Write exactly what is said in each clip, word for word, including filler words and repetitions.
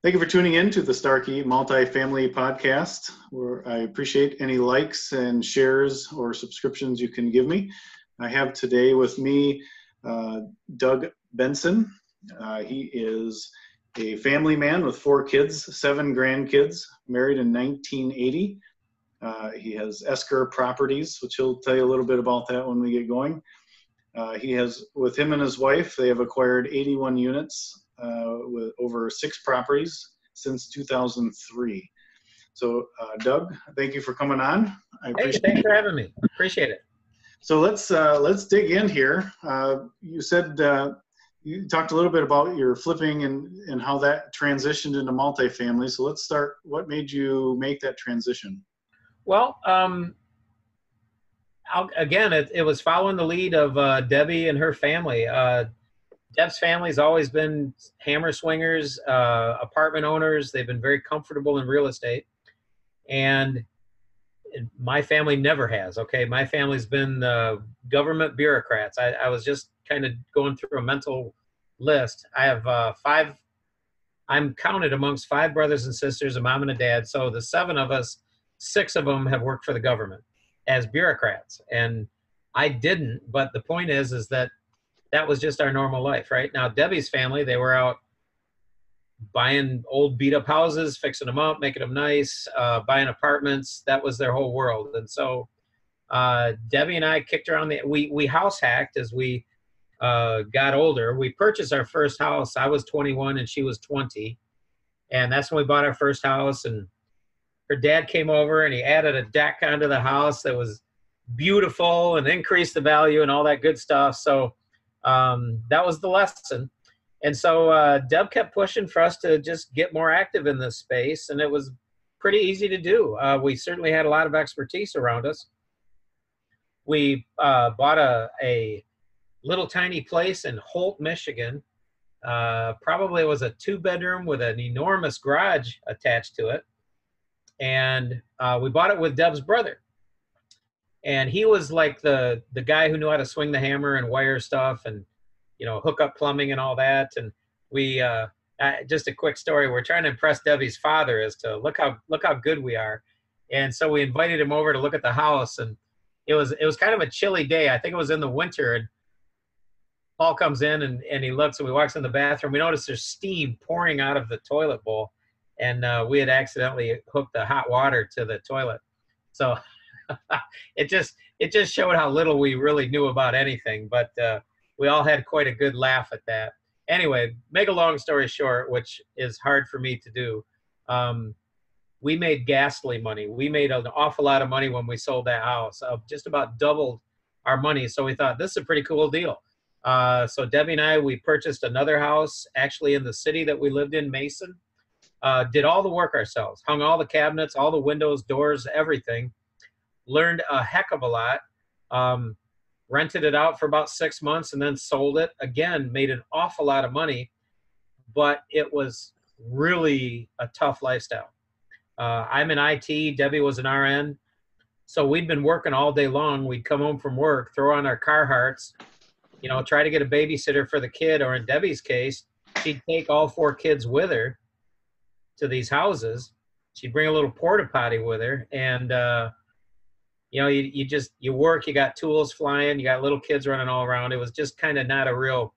Thank you for tuning in to the Starkey Multifamily Podcast, where I appreciate any likes and shares or subscriptions you can give me. I have today with me uh, Doug Benson. Uh, he is a family man with four kids, seven grandkids, married in nineteen eighty. Uh, he has Esker Properties, which he'll tell you a little bit about that when we get going. Uh, he has, with him and his wife, they have acquired eighty-one units uh, with over six properties since two thousand three. So, uh, Doug, thank you for coming on. I appreciate hey, thanks it. for having me. Appreciate it. So let's uh, let's dig in here. Uh, you said uh, you talked a little bit about your flipping and and how that transitioned into multifamily. So let's start. What made you make that transition? Well, um, I'll, again, it, it was following the lead of uh, Debbie and her family. Uh, Deb's family's always been hammer swingers, uh, apartment owners. They've been very comfortable in real estate. And my family never has, okay? My family's been uh, government bureaucrats. I, I was just kind of going through a mental list. I have uh, five, I'm counted amongst five brothers and sisters, a mom and a dad. So the seven of us, six of them have worked for the government as bureaucrats. And I didn't, but the point is, is that that was just our normal life, right? Now, Debbie's family, they were out buying old beat up houses, fixing them up, making them nice, uh, buying apartments. That was their whole world. And so uh, Debbie and I kicked around the, we, we house hacked as we uh, got older. We purchased our first house. I was twenty-one and she was twenty. And that's when we bought our first house. And her dad came over and he added a deck onto the house that was beautiful and increased the value and all that good stuff. So Um, that was the lesson. And so uh, Deb kept pushing for us to just get more active in this space, and it was pretty easy to do. Uh, we certainly had a lot of expertise around us. We uh, bought a, a little tiny place in Holt, Michigan. Uh, probably it was a two-bedroom with an enormous garage attached to it. And uh, we bought it with Deb's brother. And he was like the the guy who knew how to swing the hammer and wire stuff and, you know, hook up plumbing and all that. And we, uh, uh, just a quick story, we're trying to impress Debbie's father as to look how look how good we are. And so we invited him over to look at the house. And it was it was kind of a chilly day. I think it was in the winter. And Paul comes in and, and he looks and we walks in the bathroom. We notice there's steam pouring out of the toilet bowl. And uh, we had accidentally hooked the hot water to the toilet. So it just it just showed how little we really knew about anything, but uh, we all had quite a good laugh at that. Anyway, make a long story short, which is hard for me to do, um, we made ghastly money. We made an awful lot of money when we sold that house, uh, just about doubled our money. So we thought, this is a pretty cool deal. Uh, so Debbie and I, we purchased another house actually in the city that we lived in, Mason, uh, did all the work ourselves, hung all the cabinets, all the windows, doors, everything. Learned a heck of a lot, um, rented it out for about six months and then sold it. Again, made an awful lot of money, but it was really a tough lifestyle. Uh, I'm in I T, Debbie was an R N. So we'd been working all day long. We'd come home from work, throw on our Carhartts, you know, try to get a babysitter for the kid, or in Debbie's case, she'd take all four kids with her to these houses. She'd bring a little porta potty with her, and, uh, you know, you, you just, you work, you got tools flying, you got little kids running all around. It was just kind of not a real,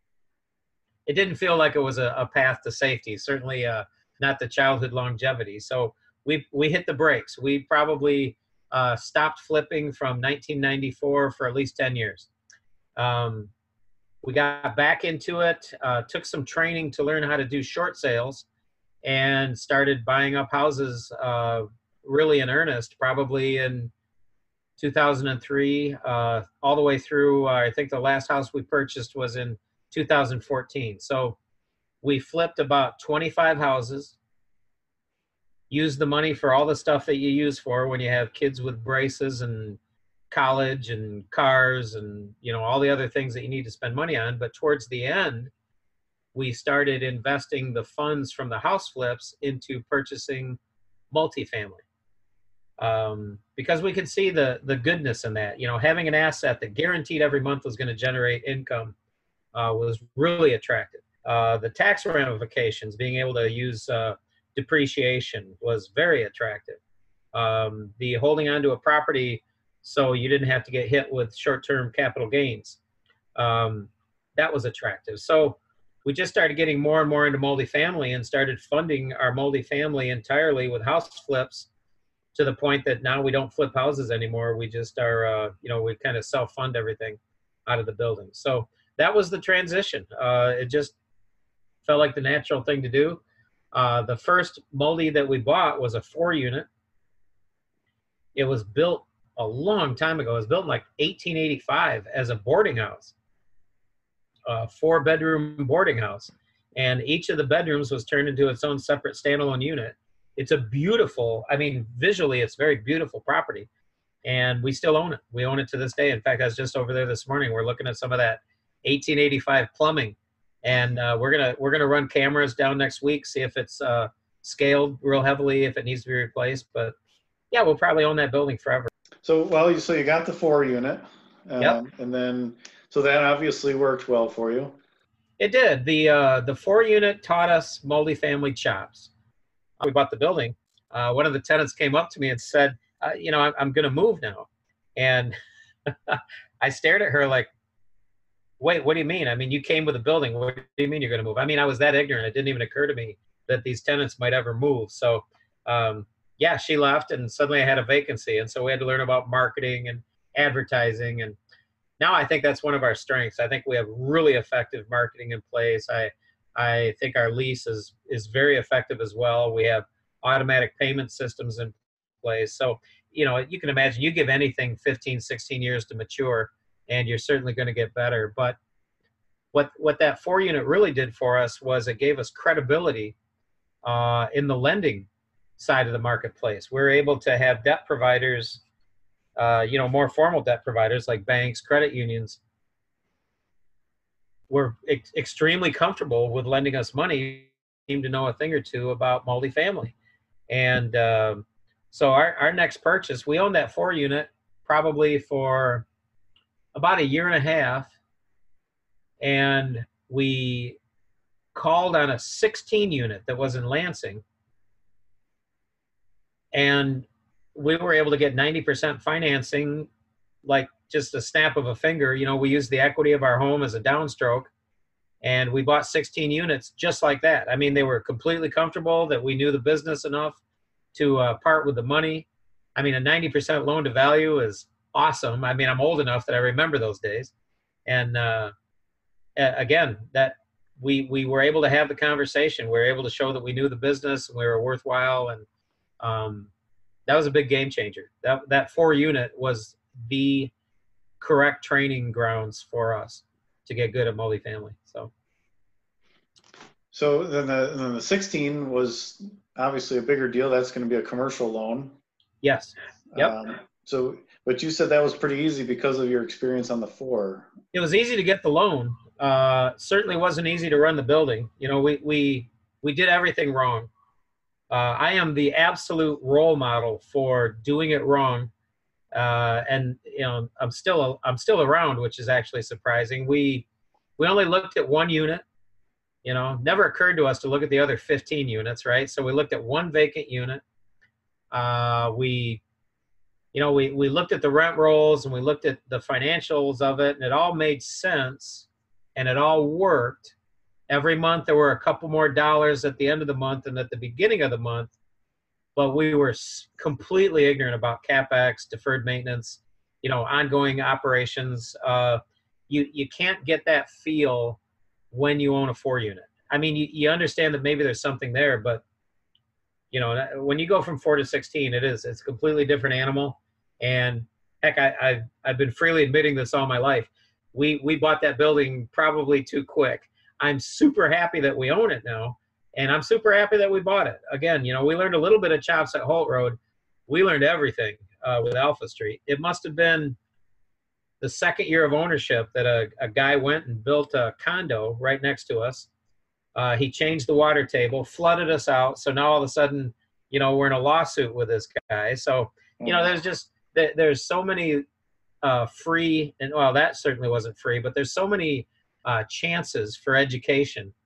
it didn't feel like it was a, a path to safety, certainly uh, not the childhood longevity. So we we hit the brakes. We probably uh, stopped flipping from nineteen ninety-four for at least ten years. Um, we got back into it, uh, took some training to learn how to do short sales, and started buying up houses uh, really in earnest, probably in two thousand three, uh, all the way through, uh, I think the last house we purchased was in two thousand fourteen. So we flipped about twenty-five houses, used the money for all the stuff that you use for when you have kids with braces and college and cars and, you know, all the other things that you need to spend money on. But towards the end, we started investing the funds from the house flips into purchasing multifamily. Um, because we could see the the goodness in that. You know, having an asset that guaranteed every month was going to generate income uh, was really attractive. Uh, the tax ramifications, being able to use uh, depreciation was very attractive. Um, the holding on to a property so you didn't have to get hit with short-term capital gains, um, that was attractive. So we just started getting more and more into multifamily and started funding our multifamily entirely with house flips, to the point that now we don't flip houses anymore. We just are, uh, you know, we kind of self-fund everything out of the building. So that was the transition. Uh, it just felt like the natural thing to do. Uh, the first multi that we bought was a four unit. It was built a long time ago. It was built in like eighteen eighty-five as a boarding house, a four bedroom boarding house. And each of the bedrooms was turned into its own separate standalone unit. It's a beautiful, I mean, visually, it's very beautiful property. And we still own it. We own it to this day. In fact, I was just over there this morning. We're looking at some of that eighteen eighty-five plumbing. And uh, we're gonna we're gonna run cameras down next week, see if it's uh, scaled real heavily, if it needs to be replaced. But yeah, we'll probably own that building forever. So, well, you, so you got the four unit, um, yep. and then, so that obviously worked well for you. It did. The, uh, the four unit taught us multifamily chops. We bought the building. Uh, one of the tenants came up to me and said, uh, you know, I'm, I'm going to move now. And I stared at her like, wait, what do you mean? I mean, you came with a building. What do you mean you're going to move? I mean, I was that ignorant. It didn't even occur to me that these tenants might ever move. So, um, yeah, she left and suddenly I had a vacancy. And so we had to learn about marketing and advertising. And now I think that's one of our strengths. I think we have really effective marketing in place. I, I think our lease is, is very effective as well. We have automatic payment systems in place. So, you know, you can imagine you give anything fifteen, sixteen years to mature, and you're certainly going to get better. But what, what that four unit really did for us was it gave us credibility uh, in the lending side of the marketplace. We're able to have debt providers, uh, you know, more formal debt providers like banks, credit unions, were ex extremely comfortable with lending us money, seem to know a thing or two about multifamily. And um, so our, our next purchase, we owned that four unit probably for about a year and a half. And we called on a sixteen unit that was in Lansing. And we were able to get ninety percent financing, like just a snap of a finger. You know, we used the equity of our home as a downstroke, and we bought sixteen units just like that. I mean, they were completely comfortable that we knew the business enough to uh, part with the money. I mean, a ninety percent loan to value is awesome. I mean, I'm old enough that I remember those days. And uh, again, that we, we were able to have the conversation. We were able to show that we knew the business and we were worthwhile. And um, that was a big game changer. That, that four unit was the correct training grounds for us to get good at multifamily. So, so then the, then the sixteen was obviously a bigger deal. That's going to be a commercial loan. Yes. Yep. Um, so, but you said that was pretty easy because of your experience on the four. It was easy to get the loan. Uh, certainly wasn't easy to run the building. You know, we, we, we did everything wrong. Uh, I am the absolute role model for doing it wrong. Uh, and, you know, I'm still, I'm still around, which is actually surprising. We, we only looked at one unit, you know, never occurred to us to look at the other fifteen units. Right. So we looked at one vacant unit. Uh, we, you know, we, we looked at the rent rolls and we looked at the financials of it, and it all made sense and it all worked. Every month there were a couple more dollars at the end of the month and at the beginning of the month, but we were completely ignorant about CapEx, deferred maintenance, you know, ongoing operations. Uh, you, you can't get that feel when you own a four unit. I mean, you, you understand that maybe there's something there, but you know, when you go from four to sixteen, it is, it's a completely different animal. And heck, I, I've, I've been freely admitting this all my life. We, we bought that building probably too quick. I'm super happy that we own it now. And I'm super happy that we bought it. Again, you know, we learned a little bit of chops at Holt Road. We learned everything uh, with Alpha Street. It must have been the second year of ownership that a, a guy went and built a condo right next to us. Uh, he changed the water table, flooded us out. So now all of a sudden, you know, we're in a lawsuit with this guy. So, you know, there's just, there's so many uh, free, and well, that certainly wasn't free, but there's so many uh, chances for education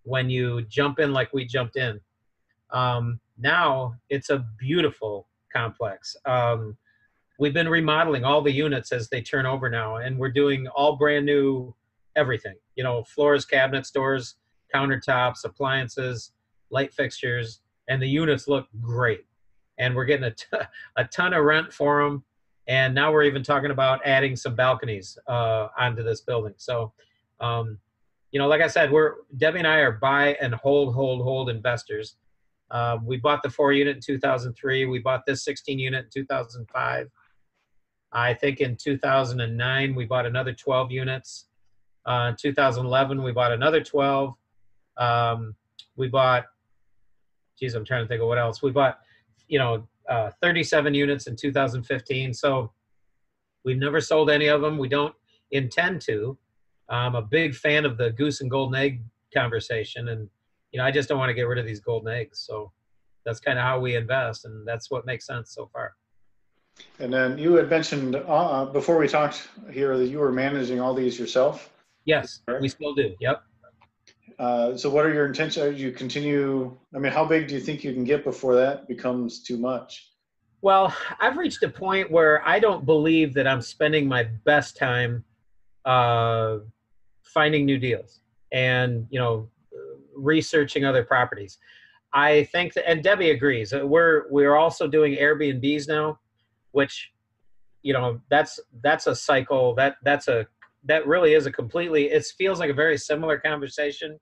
when you jump in like we jumped in. Um, now it's a beautiful complex. Um, we've been remodeling all the units as they turn over now, and we're doing all brand new everything. You know, floors, cabinets, doors, countertops, appliances, light fixtures, and the units look great. And we're getting a, t- a ton of rent for them. And now we're even talking about adding some balconies uh, onto this building. So, um, you know, like I said, we're Debbie and I are buy and hold, hold, hold investors. Uh, we bought the four unit in two thousand three. We bought this sixteen unit in two thousand five. I think in two thousand nine, we bought another twelve units. Uh, in two thousand eleven, we bought another twelve. Um, we bought, geez, I'm trying to think of what else. We bought, you know, uh, thirty-seven units in two thousand fifteen. So we've never sold any of them. We don't intend to. I'm a big fan of the goose and golden egg conversation. And, you know, I just don't want to get rid of these golden eggs. So that's kind of how we invest. And that's what makes sense so far. And then you had mentioned uh, before we talked here that you were managing all these yourself. Yes, we still do. Yep. Uh, so what are your intentions? Do you continue? I mean, how big do you think you can get before that becomes too much? Well, I've reached a point where I don't believe that I'm spending my best time uh, finding new deals and, you know, researching other properties. I think that, and Debbie agrees, we're, we're also doing Airbnbs now, which, you know, that's, that's a cycle that, that's a, that really is a completely, it feels like a very similar conversation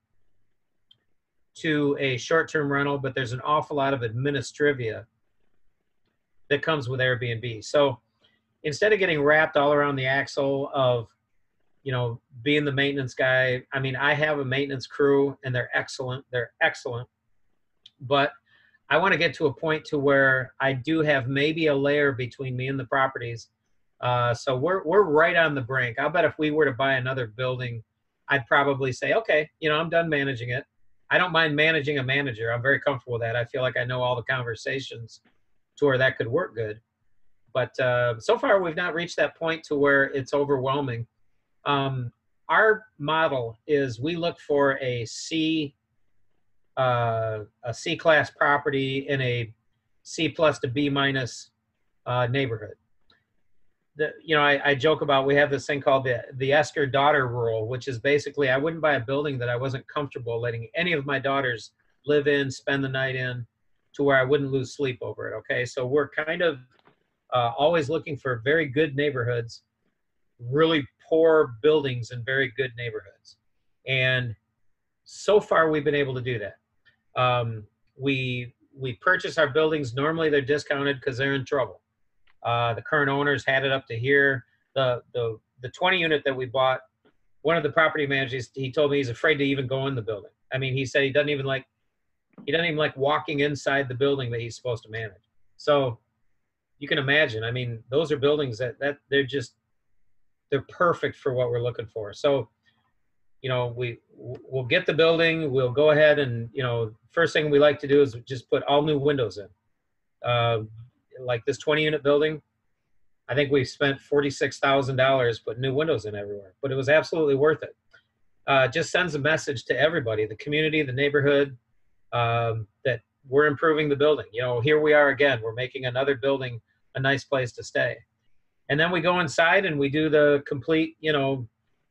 to a short-term rental, but there's an awful lot of administrivia that comes with Airbnb. So instead of getting wrapped all around the axle of, you know, being the maintenance guy, I mean, I have a maintenance crew and they're excellent. They're excellent. But I want to get to a point to where I do have maybe a layer between me and the properties. Uh, so we're, we're right on the brink. I'll bet if we were to buy another building, I'd probably say, okay, you know, I'm done managing it. I don't mind managing a manager. I'm very comfortable with that. I feel like I know all the conversations to where that could work good. But uh, so far, we've not reached that point to where it's overwhelming. Um, our model is we look for a C, uh, a C-class property in a C plus to B minus uh, neighborhood. The, you know, I, I joke about, we have this thing called the, the Esker daughter rule, which is basically I wouldn't buy a building that I wasn't comfortable letting any of my daughters live in, spend the night in, to where I wouldn't lose sleep over it. Okay. So we're kind of uh, always looking for very good neighborhoods, really poor buildings in very good neighborhoods. And so far we've been able to do that. Um, we, we purchase our buildings. Normally they're discounted because they're in trouble. Uh, the current owners had it up to here. The, the, the twenty unit that we bought, one of the property managers, he told me he's afraid to even go in the building. I mean, he said he doesn't even like, he doesn't even like walking inside the building that he's supposed to manage. So you can imagine, I mean, those are buildings that, that they're just, they're perfect for what we're looking for. So, you know, we, we'll get the building, we'll go ahead and, you know, first thing we like to do is just put all new windows in. Uh, like this twenty unit building, I think we spent forty-six thousand dollars putting new windows in everywhere, but it was absolutely worth it. Uh, just sends a message to everybody, the community, the neighborhood, um, that we're improving the building. You know, here we are again, we're making another building a nice place to stay. And then we go inside and we do the complete, you know,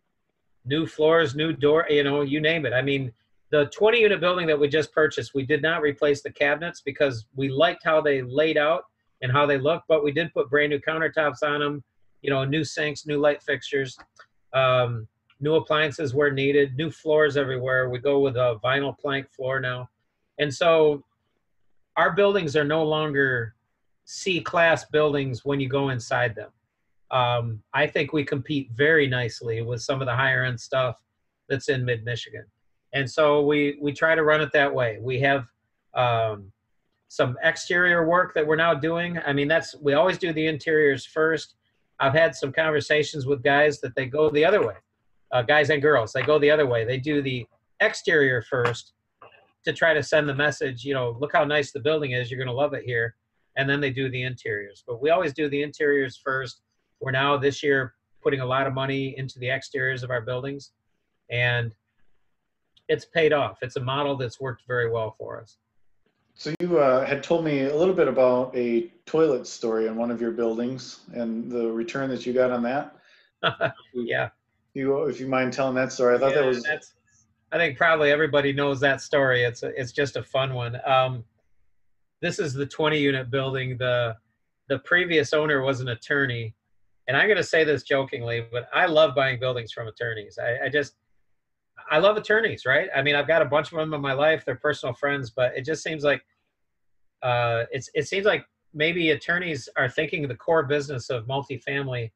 new floors, new door, you know, you name it. I mean, the twenty unit building that we just purchased, we did not replace the cabinets because we liked how they laid out and how they look, but we did put brand new countertops on them, you know, new sinks, new light fixtures, um, new appliances where needed, new floors everywhere. We go with a vinyl plank floor now. And so our buildings are no longer C-class buildings when you go inside them. Um, I think we compete very nicely with some of the higher end stuff that's in mid-Michigan. And so we, we try to run it that way. We have, um, some exterior work that we're now doing. I mean, that's, we always do the interiors first. I've had some conversations with guys that they go the other way, uh, guys and girls, they go the other way. They do the exterior first to try to send the message, you know, look how nice the building is, you're going to love it here. And then they do the interiors, but we always do the interiors first. We're now this year putting a lot of money into the exteriors of our buildings. And it's paid off. It's a model that's worked very well for us. So you uh, had told me a little bit about a toilet story in one of your buildings and the return that you got on that. Yeah. You, if you mind telling that story, I thought Yeah, that was. that's, I think probably everybody knows that story. It's a, it's just a fun one. Um, this is the twenty unit building. The the previous owner was an attorney, and I'm going to say this jokingly, but I love buying buildings from attorneys. I, I just I love attorneys, right? I mean, I've got a bunch of them in my life. They're personal friends, but it just seems like uh, it's it seems like maybe attorneys are thinking the core business of multifamily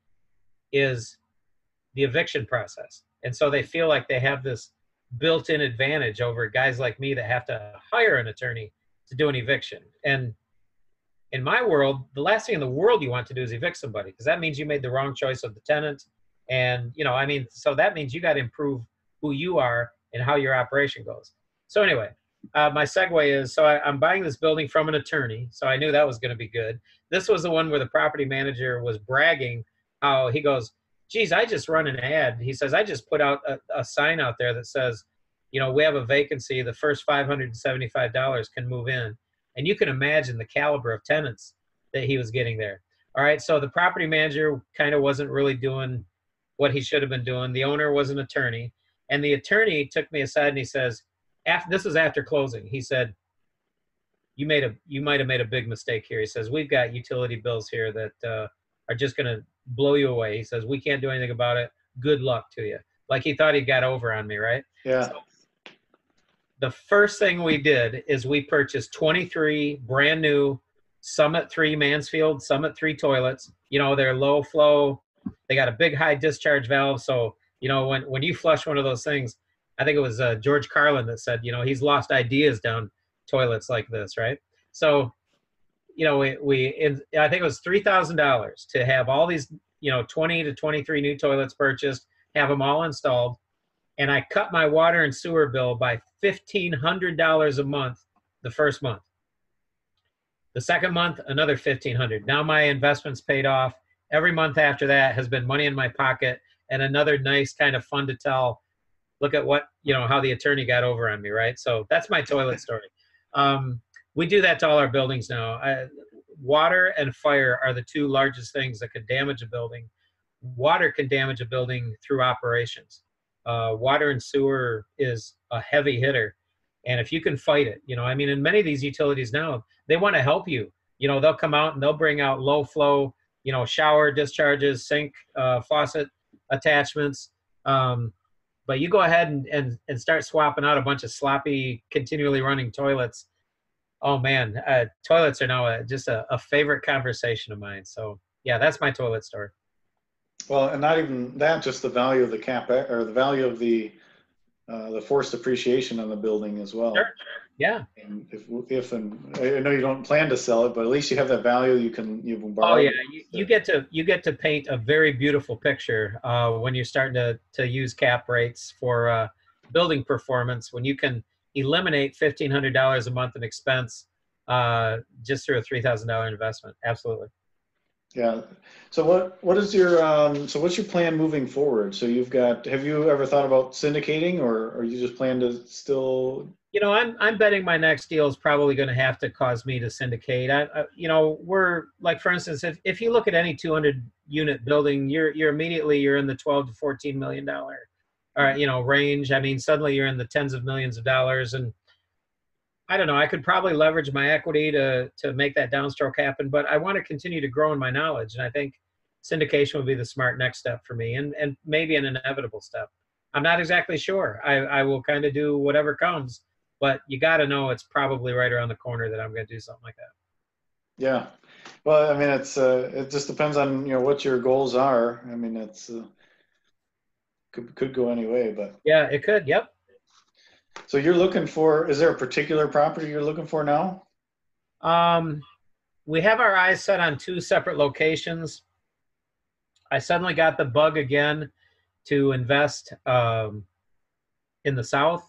is the eviction process, and so they feel like they have this built-in advantage over guys like me that have to hire an attorney to do an eviction. And in my world, the last thing in the world you want to do is evict somebody, because that means you made the wrong choice of the tenant. And, you know, I mean, so that means you got to improve who you are and how your operation goes. So anyway, uh, my segue is, so I, I'm buying this building from an attorney. So I knew that was going to be good. This was the one where the property manager was bragging how he goes, geez, I just run an ad. He says, I just put out a, a sign out there that says, you know, we have a vacancy. The first five hundred seventy-five dollars can move in. And you can imagine the caliber of tenants that he was getting there. All right. So the property manager kind of wasn't really doing what he should have been doing. The owner was an attorney. And the attorney took me aside and he says, after, this is after closing. He said, you made a, you might have made a big mistake here. He says, we've got utility bills here that uh, are just going to blow you away. He says, we can't do anything about it. Good luck to you. Like he thought he got over on me, right? Yeah. So the first thing we did is we purchased twenty-three brand new Summit three Mansfield Summit three toilets. You know, they're low flow. They got a big high discharge valve. So, you know, when, when you flush one of those things, I think it was uh, George Carlin that said, you know, he's lost ideas down toilets like this, right? So, you know, we, we in, I think it was three thousand dollars to have all these, you know, twenty to twenty-three new toilets purchased, have them all installed. And I cut my water and sewer bill by fifteen hundred dollars a month the first month. The second month, another fifteen hundred dollars. Now my investment's paid off. Every month after that has been money in my pocket and another nice kind of fun to tell. Look at what, you know, how the attorney got over on me, right? So that's my toilet story. Um, we do that to all our buildings now. I, water and fire are the two largest things that could damage a building. Water can damage a building through operations. Uh, water and sewer is a heavy hitter. And if you can fight it, you know, I mean, in many of these utilities now, they want to help you. You know, they'll come out and they'll bring out low flow, you know, shower discharges, sink, uh, faucet attachments. Um, but you go ahead and, and, and start swapping out a bunch of sloppy, continually running toilets. Oh man, uh, toilets are now a, just a, a favorite conversation of mine. So yeah, that's my toilet story. Well, and not even that, just the value of the cap or the value of the uh, the forced appreciation on the building as well. Sure. Yeah. And if if and I know you don't plan to sell it, but at least you have that value. You can you can borrow. Oh yeah, you, you get to you get to paint a very beautiful picture uh, when you're starting to to use cap rates for uh, building performance. When you can eliminate fifteen hundred dollars a month in expense uh, just through a three thousand dollar investment. Absolutely. Yeah. So what what is your um, so what's your plan moving forward? So you've got have you ever thought about syndicating, or or you just plan to still? You know, I'm I'm betting my next deal is probably going to have to cause me to syndicate. I, I you know, we're like, for instance, if if you look at any two hundred unit building, you're you're immediately you're in the twelve to fourteen million dollar, uh, you know, range. I mean, suddenly you're in the tens of millions of dollars, and I don't know. I could probably leverage my equity to to make that downstroke happen, but I want to continue to grow in my knowledge, and I think syndication would be the smart next step for me, and and maybe an inevitable step. I'm not exactly sure. I I will kind of do whatever comes, but you got to know it's probably right around the corner that I'm going to do something like that. Yeah, well, I mean, it's uh, it just depends on you know what your goals are. I mean, it's uh, could could go any way, but yeah, it could. Yep. So you're looking for, is there a particular property you're looking for now? Um, we have our eyes set on two separate locations. I suddenly got the bug again to invest um, in the South.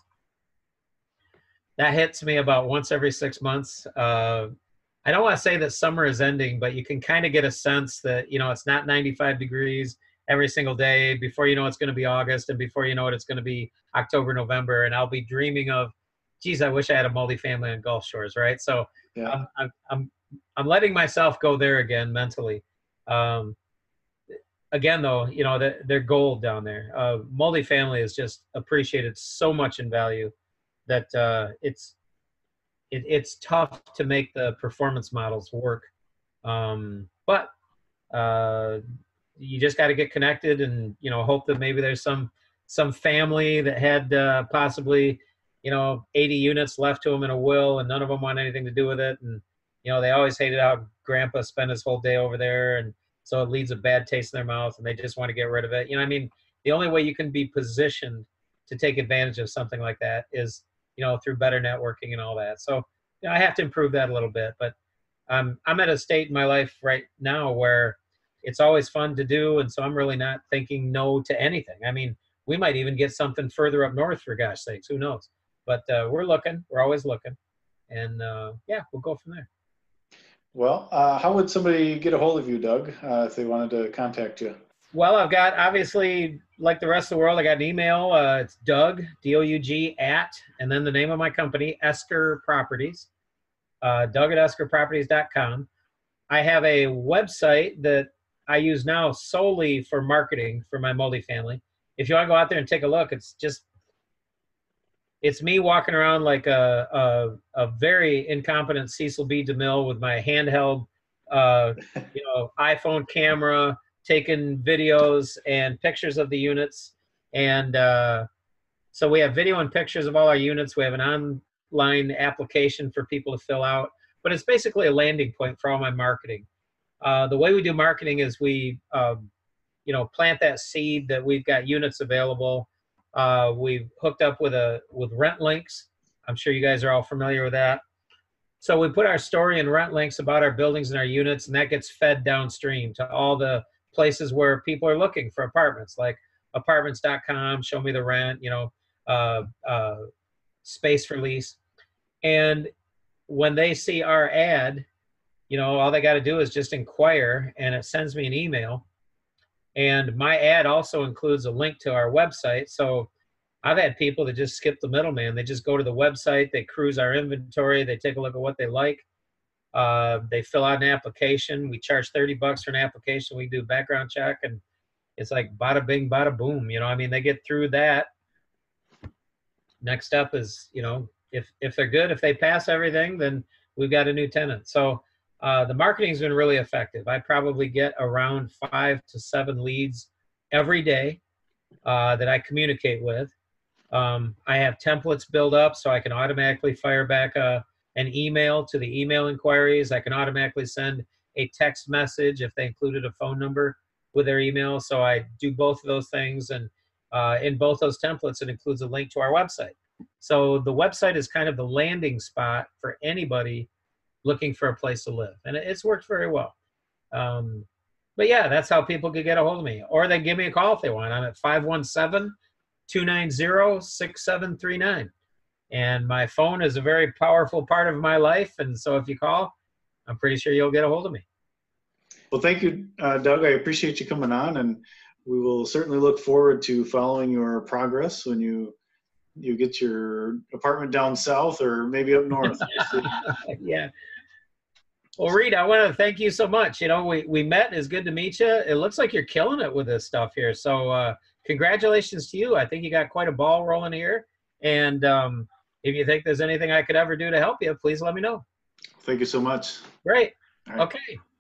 That hits me about once every six months. Uh, I don't want to say that summer is ending, but you can kind of get a sense that, you know, it's not ninety-five degrees. every single day. Before you know, it's going to be August, and before you know it, it's going to be October, November, and I'll be dreaming of, geez, I wish I had a multifamily on Gulf Shores, right? So Yeah. I'm I'm I'm, I'm letting myself go there again mentally. Um, again, though, you know, they're, they're gold down there. Uh, multifamily is just appreciated so much in value that uh, it's it, it's tough to make the performance models work. Um, but uh, you just got to get connected and, you know, hope that maybe there's some some family that had uh, possibly, you know, eighty units left to them in a will, and none of them want anything to do with it. And, you know, they always hated how grandpa spent his whole day over there. And so it leaves a bad taste in their mouth, and they just want to get rid of it. You know, I mean, the only way you can be positioned to take advantage of something like that is, you know, through better networking and all that. So, you know, I have to improve that a little bit, but um, I'm at a state in my life right now where it's always fun to do. And so I'm really not thinking no to anything. I mean, we might even get something further up north, for gosh sakes, who knows? But uh, we're looking, we're always looking. And uh, yeah, we'll go from there. Well, uh, how would somebody get a hold of you, Doug, uh, if they wanted to contact you? Well, I've got, obviously, like the rest of the world, I got an email. Uh, it's Doug, D O U G, at, and then the name of my company, Esker Properties, uh, Doug at esker properties dot com. I have a website that I use now solely for marketing for my multifamily. If you want to go out there and take a look, it's just, it's me walking around like a, a, a very incompetent Cecil B. DeMille with my handheld, uh, you know, iPhone camera, taking videos and pictures of the units. And uh, so we have video and pictures of all our units. We have an online application for people to fill out, but it's basically a landing point for all my marketing. Uh, the way we do marketing is we, um, you know, plant that seed that we've got units available. Uh, we've hooked up with a with Rent Links. I'm sure you guys are all familiar with that. So we put our story in Rent Links about our buildings and our units, and that gets fed downstream to all the places where people are looking for apartments, like apartments dot com, Show Me the Rent, you know, uh, uh, Space for Lease. And when they see our ad, you know, all they got to do is just inquire, and it sends me an email. And my ad also includes a link to our website. So I've had people that just skip the middleman. They just go to the website, they cruise our inventory, they take a look at what they like. Uh, they fill out an application. We charge thirty bucks for an application. We do a background check, and it's like bada bing, bada boom. You know, I mean, they get through that. Next up is, you know, if, if they're good, if they pass everything, then we've got a new tenant. So uh, the marketing's been really effective. I probably get around five to seven leads every day uh, that I communicate with. Um, I have templates built up so I can automatically fire back a, an email to the email inquiries. I can automatically send a text message if they included a phone number with their email. So I do both of those things. And uh, in both those templates, it includes a link to our website. So the website is kind of the landing spot for anybody looking for a place to live. And it's worked very well. Um, but yeah, that's how people could get a hold of me. Or they give me a call if they want. I'm at five one seven, two nine zero, six seven three nine. And my phone is a very powerful part of my life. And so if you call, I'm pretty sure you'll get a hold of me. Well, thank you, uh, Doug. I appreciate you coming on, and we will certainly look forward to following your progress when you you get your apartment down south or maybe up north. Yeah. Well, Reed, I want to thank you so much. You know, we, we met. It's good to meet you. It looks like you're killing it with this stuff here. So uh, congratulations to you. I think you got quite a ball rolling here. And um, if you think there's anything I could ever do to help you, please let me know. Thank you so much. Great. All right. Okay.